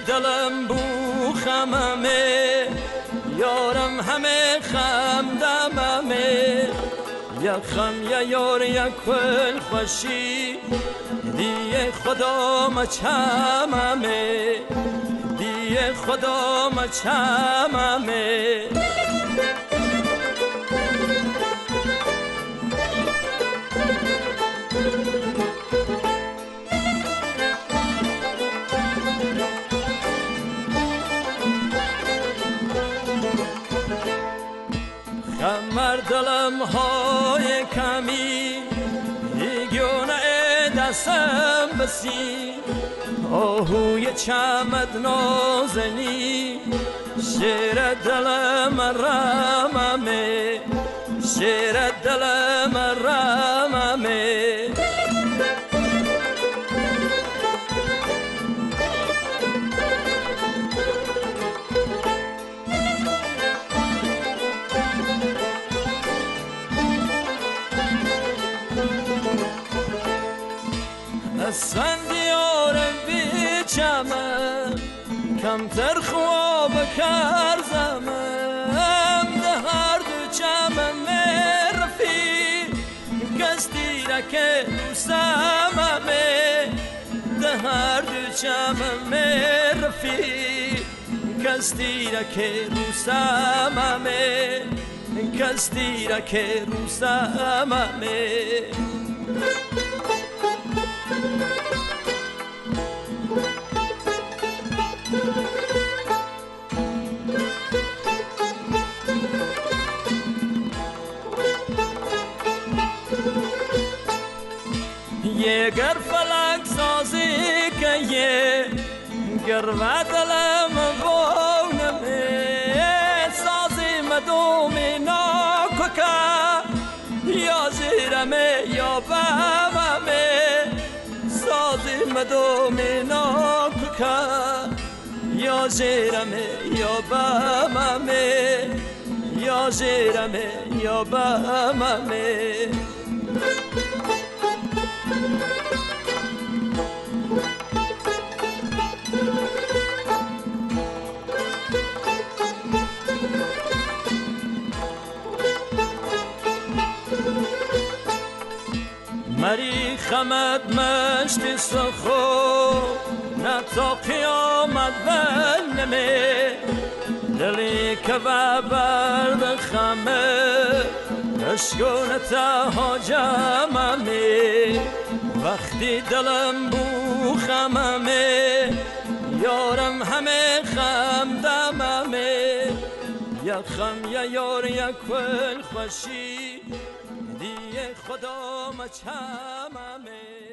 دلم بو خممه یارم همه خم دممه یا خم یا یار یا کل خوشی دیه خدا مچممه دیه خدا مچممه خمر دلم های کمی دیگونه دستم بسی آهوی چمد نازنی شیر دلم رممه شیر دلم رممه اسفندیارم بیچمم کمتر خواب کرزمم ده هر دو چمم مرفی کستی را که دوستممه ده هر دو چمم مرفی کستی را که دوستممه کستی را که دوستممه یه گر فلک سازی که یه گر ودلم بونمه سازی مدومی ناکو که یا زیرمه یا بممه سازی مدومی ناکو که یا زیرمه یا بممه یا زیرمه یا بممه مری خمد مشتی سخو نه تا قیامت بنمه دلی که برد خمه اشکونه تا جممه وقتی دلم بو خممه یارم همه خم دممه یا خم یا یار یا کل خوشی دیه خدا مچممه